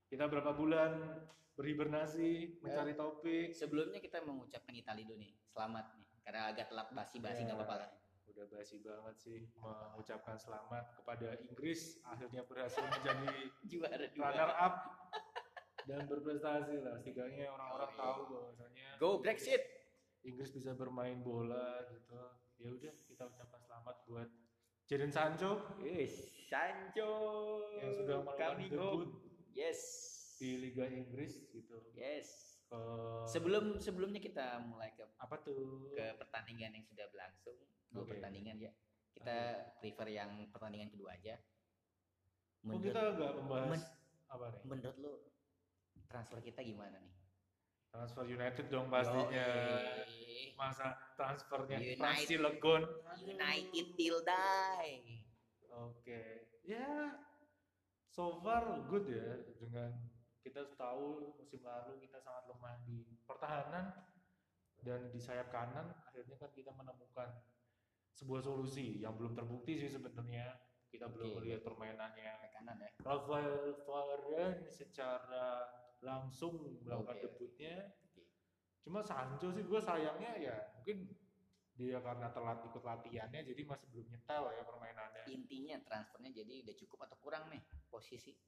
Kita berapa bulan berhibernasi, mencari topik. Sebelumnya kita mengucapkan Itali dulu nih, selamat nih, karena agak telat basi-basi nggak apa-apa lah. Udah basi banget sih mengucapkan selamat kepada Inggris akhirnya berhasil menjadi Juara runner dua. up dan berprestasi lah. Setidaknya orang-orang tahu bahwasanya Go Brexit. Inggris bisa bermain bola gitu. Ya udah kita ucapkan selamat buat Jadon Sancho Sancho yang sudah melakukan coming debut home. Yes. di Liga Inggris gitu. Yes. Ke Sebelumnya kita mulai ke apa tuh? pertandingan yang sudah berlangsung, dua Oke. pertandingan ya. Kita prefer yang pertandingan kedua aja. Oh kita nggak membahas apa nih? Menurut lu transfer kita gimana nih? Transfer United dong pastinya. Yoi. Masa transfernya Pras United, Cilegon. United till die. Oke. Ya, so far good ya. Dengan kita tahu musim lalu kita sangat lemah di pertahanan dan di sayap kanan. Akhirnya kan kita menemukan sebuah solusi yang belum terbukti sih sebenarnya. Kita belum melihat permainannya. Kanan ya. Rafael Varane secara langsung melakukan debutnya. Cuma Sancho sih gue sayangnya ya mungkin dia karena telat ikut latihannya jadi masih belum nyetel ya permainannya. Intinya transfernya jadi udah cukup atau kurang nih posisi?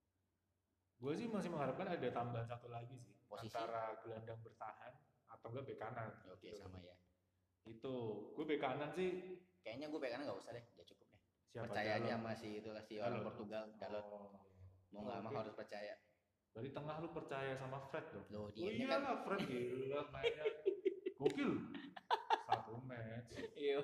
Gue sih masih mengharapkan ada tambahan satu lagi sih Posisi? antara gelandang bertahan atau enggak bek kanan. Oke, sama ya. Itu gue bek kanan sih. Kayaknya gue bek kanan nggak usah deh, udah cukup deh. Siapa Percaya Dalot? aja masih itu lah si orang Portugal, Dalot. Mau nggak mau harus percaya. Dari tengah lu percaya sama Fred dong? Loh, Oh iyalah Fred gila mainnya gokil. Satu match. Yo,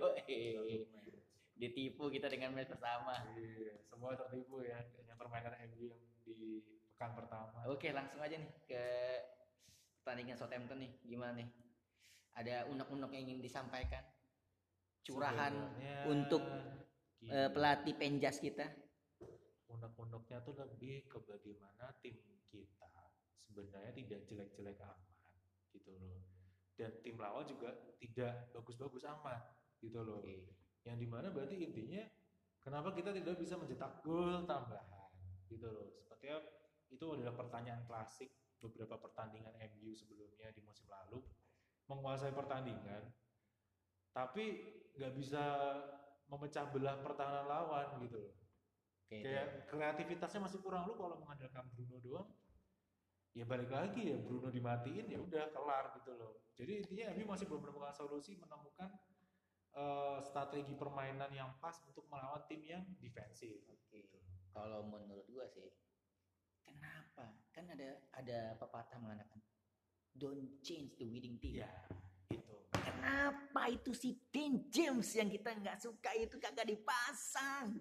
ditipu kita dengan match pertama. Iya, semua tertipu ya dengan permainan MU yang di pekan pertama. Oke, langsung aja nih ke pertandingan Southampton nih. Gimana nih? Ada unek-unek yang ingin disampaikan? Curahan Sebenarnya untuk pelatih penjas kita? Unek-uneknya tuh lebih ke bagaimana tim kita sebenarnya tidak jelek-jelek amat gitu loh. Dan tim lawan juga tidak bagus-bagus amat gitu loh. Yang dimana berarti intinya kenapa kita tidak bisa mencetak gol tambahan gitu loh. Sepertinya itu adalah pertanyaan klasik beberapa pertandingan MU sebelumnya di musim lalu, menguasai pertandingan tapi nggak bisa memecah belah pertahanan lawan gitu loh. Kayak kreativitasnya masih kurang. Lu kalau mengandalkan Bruno doang ya balik lagi ya Bruno dimatiin ya udah kelar gitu loh. Jadi intinya MU masih belum menemukan solusi menemukan strategi permainan yang pas untuk melawan tim yang defensif. Oke. Kalau menurut gua sih, kenapa? Kan ada pepatah mengatakan don't change the winning team. Ya, itu. Kenapa itu si Dean James yang kita nggak suka itu kagak dipasang?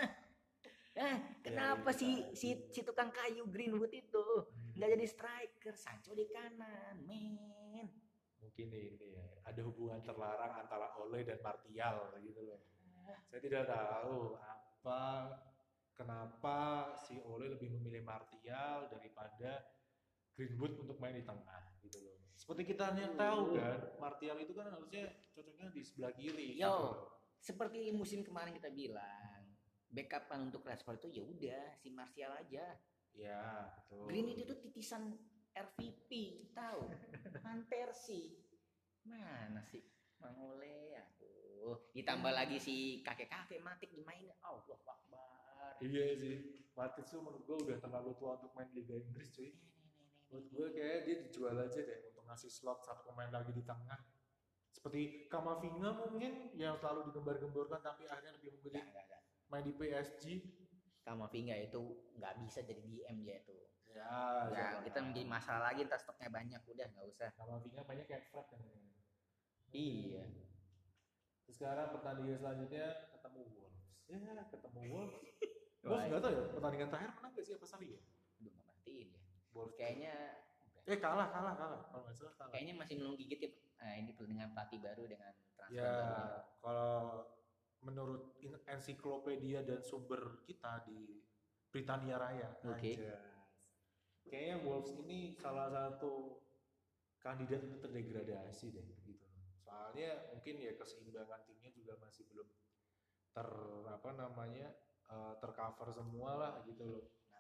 Kenapa si tukang kayu Greenwood itu nggak jadi striker? Sancho di kanan, men. Mungkin ini ya, ada hubungan terlarang antara Ole dan Martial gitu loh. Saya tidak tahu kenapa si Ole lebih memilih Martial daripada Greenwood untuk main di tengah gitu loh. Seperti kita tahu kan, Martial itu kan harusnya cocoknya di sebelah kiri. Yo, gitu. Seperti musim kemarin kita bilang, backupan untuk Rashford itu ya udah si Martial aja. Ya, betul. Greenwood itu titisan RVP, tahu? Van Persie. Mana sih? Mang Ole, aduh. Ditambah lagi si kakek-kakek Matic dimainin. Allah Akbar. Iya sih. Matic tuh menurut gue udah terlalu tua untuk main Liga Inggris cuy. Menurut gue kayak dia dijual aja deh untuk ngasih slot satu pemain lagi di tengah. Seperti Kamavinga mungkin yang selalu digembar-gemborkan tapi akhirnya lebih memilih main di PSG. Kamavinga itu nggak bisa jadi DM dia itu. Ya, kita menjadi masalah lagi, entar stoknya banyak, udah nggak usah. Kamavinga banyak kayak Fred kan. Iya. Terus sekarang pertandingan selanjutnya ketemu Wolves. Ya, ketemu Wolves. Wolves nggak tahu ya pertandingan terakhir menang gak sih apa Sali ya? Udah nggak matiin ya. Wolves kayaknya kalah. Kalau nggak salah kalah. Kayaknya masih menunggu gigit ya. Nah, ini dengan pelatih baru dengan transfer ya, baru. Kalau menurut ensiklopedia dan sumber kita di Britania Raya. Kayaknya Wolves ini salah satu kandidat untuk terdegradasi deh gitu. Soalnya mungkin ya keseimbangan timnya juga masih belum tercover semua lah gitu loh.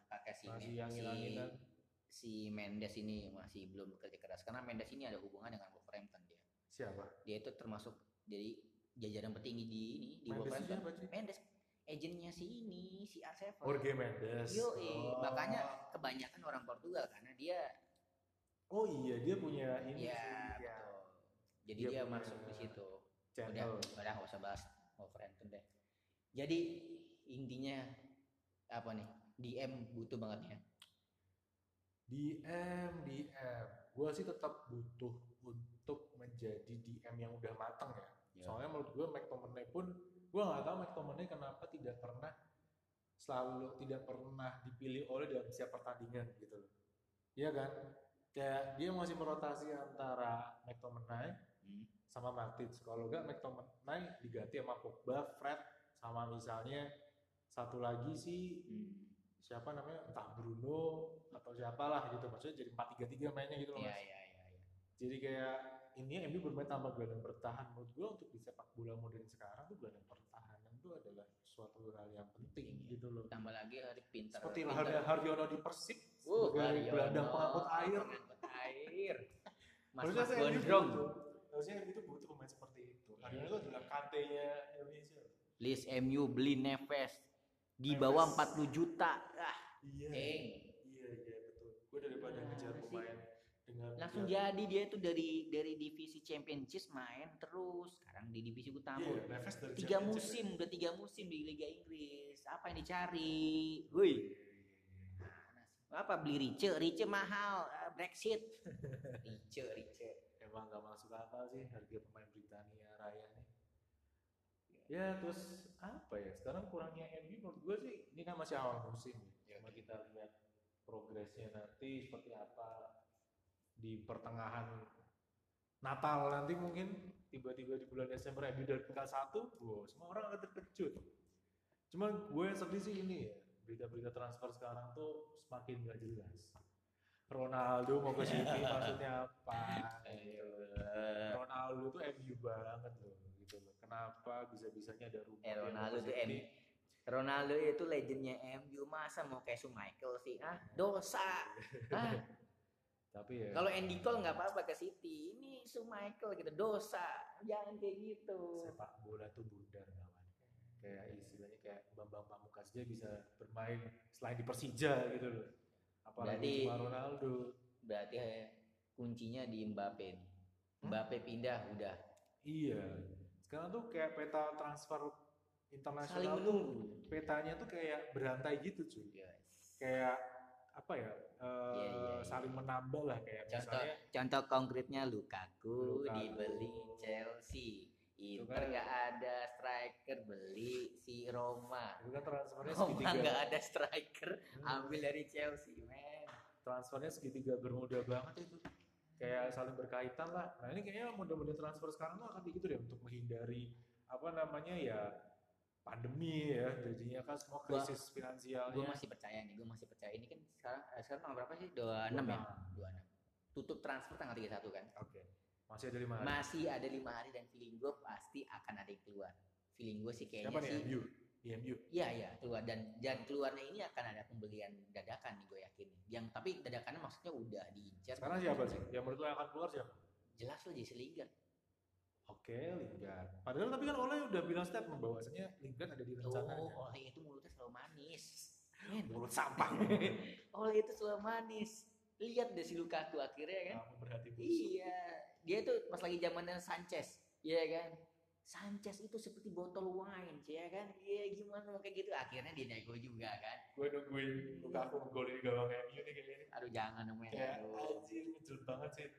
kakak Masih yang ngilangin. si Mendes ini masih belum bekerja keras karena Mendes ini ada hubungan dengan Wolverhampton dia. Siapa? Dia itu termasuk jadi jajaran petinggi di Mendes Wolverhampton. siapa sih? Mendes agennya si R7. Jorge Mendes. Makanya kebanyakan orang Portugal karena dia Oh iya, dia punya ini ya, sih. betul. Jadi dia masuk di situ. Udah nggak usah bahas Wolverhampton deh. Jadi intinya apa nih? DM butuh banget ya. DM. Gua sih tetap butuh untuk menjadi DM yang udah matang ya. Soalnya menurut gua McTominay pun, gua nggak tahu McTominay kenapa tidak pernah dipilih oleh dalam setiap pertandingan gitu loh. Iya kan? Kayak dia masih merotasi antara McTominay sama Matic. Kalau enggak McTominay diganti sama Pogba, Fred, sama misalnya satu lagi sih siapa namanya, entah Bruno atau siapalah gitu. Maksudnya jadi 4-3-3 mainnya gitu loh Mas. Iya. Jadi kayak ini MU bermain tanpa gelandang bertahan. Menurut gue untuk di sepak bola modern sekarang tuh gelandang pertahanan itu adalah suatu hal yang penting gitu loh. Tambah lagi hari pintar. Seperti Haryono di Persib sebagai gelandang pengangkut air. Mas Gondrong. Harusnya MU itu butuh pemain seperti itu. Haryono itu adalah KT-nya Indonesia. List MU beli Neves di bawah 40 juta. Iya betul. Gue daripada ngejar pemain dengan langsung jadi dia itu dari divisi Championship main terus sekarang di divisi utama. Neves dari 3 musim, udah 3 musim di Liga Inggris. Apa yang dicari? Woi. Apa beli Rice mahal, Brexit. Rice. Emang gak masuk akal sih harga pemain Britania Raya nih. Ya terus apa ya, sekarang kurangnya MU menurut gue sih, ini kan masih awal musim ya. Cuma kita lihat progresnya nanti seperti apa di pertengahan Natal nanti, mungkin tiba-tiba di bulan Desember MU dari peringkat 1, semua orang akan terkejut. Cuma gue yang sedih sih ini ya, berita-berita transfer sekarang tuh semakin gak jelas. Ronaldo mau ke City maksudnya apa? Ronaldo tuh MU banget loh gitu loh. Kenapa bisa-bisanya ada rumor Ronaldo itu legendnya MU, masa mau kayak Michael sih? Dosa. Tapi ya, kalau Andy Cole nggak apa-apa ke City, ini Michael gitu, dosa, jangan kayak gitu. Sepak bola tuh bundar kawan. Kayak istilahnya kayak Bambang Pamungkas aja bisa bermain selain di Persija gitu loh. Apalagi cuma Ronaldo. Berarti kuncinya di Mbappe. Mbappe pindah udah. Iya. Sekarang tuh kayak peta transfer internasional tuh petanya tuh kayak berantai gitu cuy. Kayak apa ya? Saling menambah lah kayak contoh konkretnya Lukaku dibeli Chelsea. Inter nggak ada striker, beli si Roma. Itu kan transfernya segitiga. Roma nggak ada striker, ambil dari Chelsea, men. Transfernya segitiga bermuda banget itu. Kayak saling berkaitan lah. Nah ini kayaknya model-model transfer sekarang tuh akan begitu deh, untuk menghindari apa namanya ya, pandemi ya, jadinya kan semua krisis finansialnya. Gue masih percaya ini kan sekarang tanggal berapa sih? 26 ya? 26. Tutup transfer tanggal 31 kan? Oke. Masih ada 5 hari. Masih ada 5 hari dan feeling gue pasti akan ada yang keluar. Feeling gue sih kayaknya siapa nih, MU? Iya, keluar dan keluarnya ini akan ada pembelian dadakan nih, gue yakin. Yang tapi dadakannya maksudnya udah diincar. Sekarang siapa sih? Yang menurut lo yang akan keluar siapa? Jelas lo Jesse Lingard. Oke, Lingard. Padahal tapi kan Ole udah bilang statement bahwasanya Lingard ada di rencananya. Ole itu mulutnya selalu manis. Mulut sampah. Ole itu selalu manis. Lihat deh si Lukaku akhirnya kan. Berhati busuk. Iya, dia tuh pas lagi zamannya Sanchez, iya kan. Sanchez itu seperti botol wine, ya kan. Iya, gimana kayak gitu. Akhirnya dia nego juga kan. Gue nungguin Lukaku ngegolin gawang MU nih kayaknya. Aduh jangan namanya. Kayak anjir, kecil banget sih.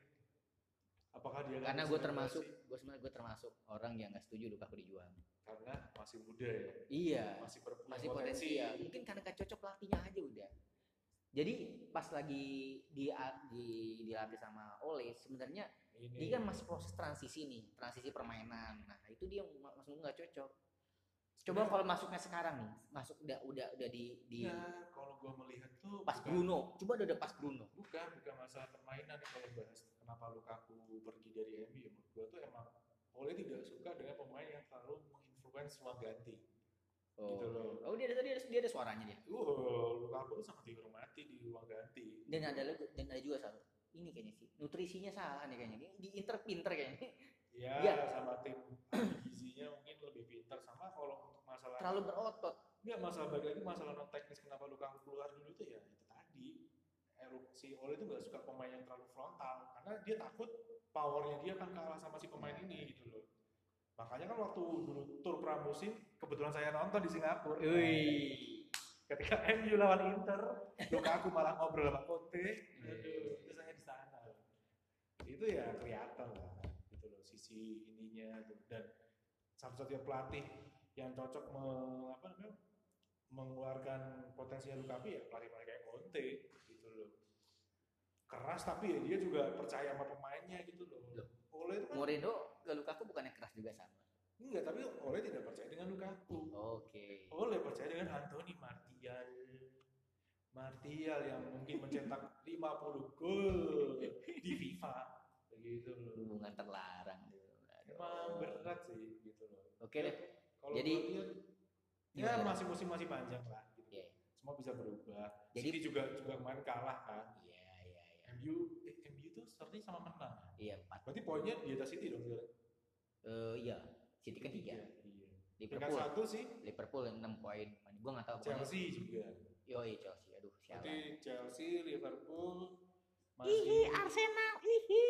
Apakah dia? Karena gue termasuk orang yang nggak setuju Lukaku dijual. Karena masih muda ya. Iya. Masih potensial. Mungkin karena gak cocok pelatihnya aja udah. Jadi pas lagi dilatih sama Ole, sebenarnya dia kan masih proses transisi permainan. Nah itu dia masuk nggak cocok. Coba kalau masuknya sekarang nih, masuk udah di. Ya kalau gue melihat tuh. Pas Bruno, coba udah pas Bruno. Bukan masalah permainan nih kalau bahas kenapa Lukaku pergi dari MU. Menurut gue tuh emang Ole tidak suka dengan pemain yang terlalu menginfluence ruang ganti. Gitu loh. Oh, dia ada suaranya dia. Lukaku tuh sangat dihormati di ruang ganti. Dan ada juga satu. Ini kayaknya sih nutrisinya salah nih kayaknya. Di Inter pinter kayaknya. Ya, Iya. sama tim ahli gizinya mungkin lebih pintar. Sama kalau untuk masalah Terlalu berotot. Enggak, masalah balik lagi masalah non teknis kenapa Lukaku keluar dulu tuh ya itu tadi. Si Ole itu gak suka pemain yang terlalu frontal karena dia takut powernya dia akan kalah sama si pemain ini gitu loh. Makanya kan waktu dulu tur pramusim kebetulan saya nonton di Singapura. Wih. Ketika MU lawan Inter, Lukaku malah ngobrol sama Conte. Itu saya di sana. Itu ya kelihatan lah gitu loh sisi ininya tuh. Dan satu-satunya pelatih yang cocok mengeluarkan potensinya Lukaku ya pelatih kayak Conte gitu loh. Keras tapi ya dia juga percaya sama pemainnya gitu loh. Ole itu kan Mourinho ke Lukaku bukannya keras juga sama. enggak, tapi Ole tidak percaya dengan Lukaku. Oke. Ole percaya dengan Anthony Martial. Martial yang mungkin mencetak 50 gol di FIFA begitu loh. Hubungan terlarang. Emang berat sih gitu loh. Oke deh. Kalau Jadi ya masih musim masih panjang lah gitu. Yeah. Semua bisa berubah. Jadi City juga kemarin kalah kan. Iya. MU tuh sepertinya sama menang. Iya, 4. Berarti poinnya di atas City dong sekarang. Iya. City kan 3. Iya. Liverpool. Peringkat 1 sih. Liverpool 6 poin. Gua enggak tahu Chelsea juga. Yoi, Chelsea. Aduh, sialan. Berarti Chelsea, Liverpool Arsenal. Ihi.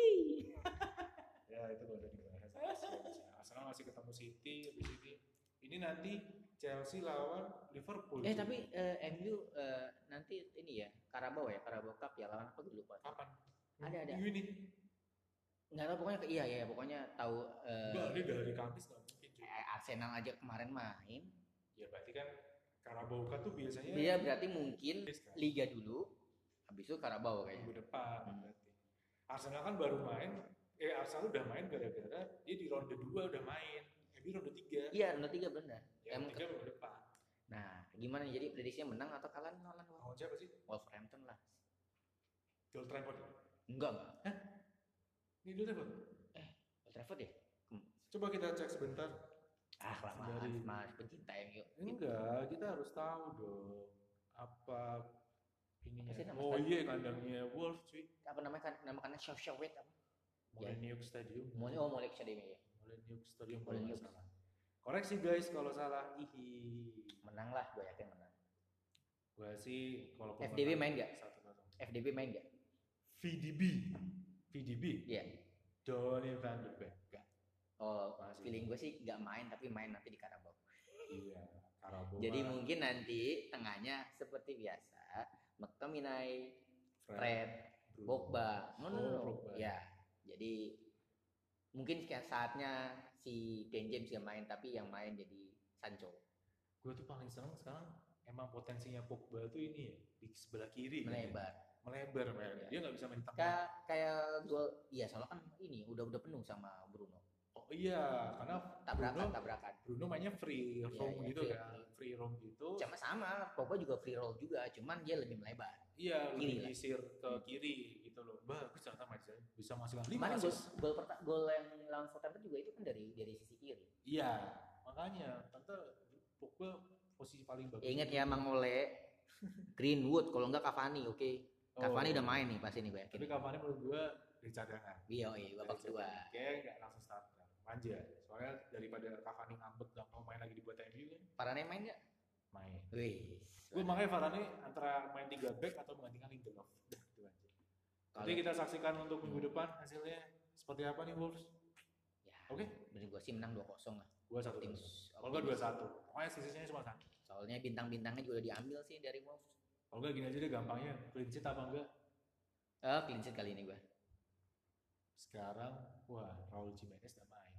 Ya itu gak usah dibahas. Arsenal masih ketemu City, habis ini nanti Chelsea lawan Liverpool. Tapi MU nanti ini ya, Carabao Cup ya, lawan apa gue lupa. Kapan? Ada. Minggu ini. Enggak tahu pokoknya iya pokoknya tahu Enggak, ini dari Kamis enggak mungkin. Arsenal aja kemarin main. Ya berarti kan Carabao Cup tuh biasanya Dia berarti mungkin Liga dulu, habis itu Carabao kayaknya. minggu depan berarti. Arsenal kan baru main, Arsenal udah main gara-gara dia di ronde 2 udah main. MU ronde 3. Iya, ronde 3 benar. Ya, ronde 3 minggu depan. Nah, gimana jadi prediksinya menang atau kalah lawan Siapa sih? Wolverhampton lah. Di Old Trafford. Enggak. Hah? Ini di Old Trafford? Old Trafford ya? Coba kita cek sebentar. Kelamaan mas pencinta MU. Enggak, kita harus tahu dong apa ininya. Apa sih nama Oh iya, kandangnya Wolves cuy. Apa namanya Shawshawet apa? Molineux Stadium. Molineux Stadium ya. Molineux Stadium kalau Molineux. nggak salah. Koreksi guys kalau salah. Menang lah, gue yakin menang. Gue sih kalau FDB main nggak? 1-0. FDB main nggak? VDB. Iya. Donny van de Beek. Enggak. Oh, Masih. feeling gue sih nggak main tapi main nanti di Carabao. Iya, Carabao. Jadi mungkin nanti tengahnya seperti biasa, McTominay, Fred, Pogba. No. Pogba. Ya. Jadi mungkin saatnya si Ben James yang main tapi yang main jadi Sancho. Gue tuh paling seneng sekarang emang potensinya Pogba tuh ini ya di sebelah kiri melebar man. Dia nggak bisa main tengah. Kayak gol iya soalnya kan ini udah penuh sama Bruno. Oh iya, karena tabrakan. Bruno mainnya free roam Iya, gitu kan, free roam gitu. Sama Pogba juga free roll juga, cuman dia lebih melebar. Iya, kiri lebih disir ke kiri gitu loh. Bagus ternyata matchnya bisa menghasilkan 5 Kemarin assist. gol yang lawan Southampton juga itu kan dari sisi kiri. Iya, makanya ternyata Pogba posisi paling bagus. Ingat ya Mang Ole, Greenwood kalau enggak Cavani, oke. Cavani udah main nih pasti nih, Tapi Cavani menurut gua dari cadangan. Iya, babak kedua. Kayak nggak langsung starter. Manja. Soalnya daripada Cavani ngambek nggak mau main lagi dibuat MU kan. Varane main nggak? Main. Wih. Gue makanya Varane antara main 3 back atau menggantikan Lindelof. Udah gitu aja. Nanti kita saksikan untuk minggu depan hasilnya seperti apa nih Wolves. Ya. Oke. Menurut gua sih menang 2-0 lah. Gua 1-0. Kalau gua 2-1. Pokoknya sisanya cuma 1. Soalnya bintang-bintangnya juga diambil sih dari Wolves. Kalau enggak gini aja deh gampangnya, clean sheet apa enggak? Clean sheet kali ini gua. Sekarang Raul Jimenez udah main.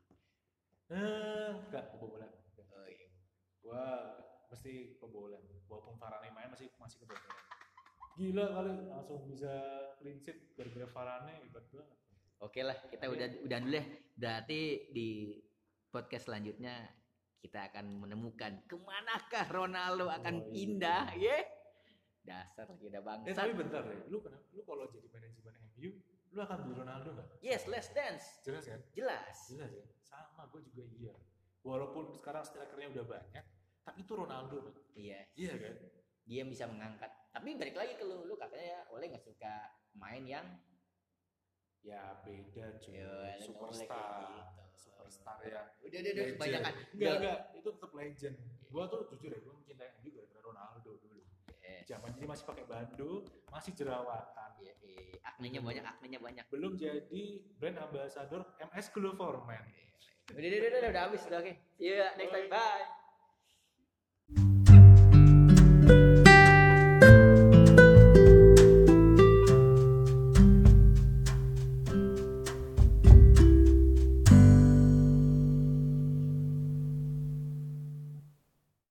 Enggak kebobolan. Oh iya. Gua mesti kebobolan. Walaupun Varane main masih kebobolan. Gila kali langsung bisa clean sheet gara-gara Varane, hebat banget. Oke lah, kita udah dulu ya. Berarti di podcast selanjutnya kita akan menemukan kemanakah Ronaldo akan pindah, ya? Dasar lagi udah bangsat. Tapi bentar deh, lu kalau jadi manajemen MU, lu akan beli Ronaldo nggak? Yes, let's dance. Jelas kan? Jelas. Ya. Sama, gue juga iya. Walaupun sekarang strikernya udah banyak, Tapi itu Ronaldo, Bang. Iya. Iya kan? Dia bisa mengangkat. Tapi balik lagi ke lu katanya Ole nggak suka main yang Ya beda cuy. Ya, Superstar. gitu. Superstar ya. Udah Legend. kebanyakan. Enggak, itu tetap legend. Gua tuh jujur ya, gua mencintai MU gara-gara Ronaldo dulu. Zaman ini masih pakai bando, masih jerawatan. Iya, aknenya banyak. Belum jadi brand ambassador MS Glow for Men. Udah habis, udah oke. See you next time, bye.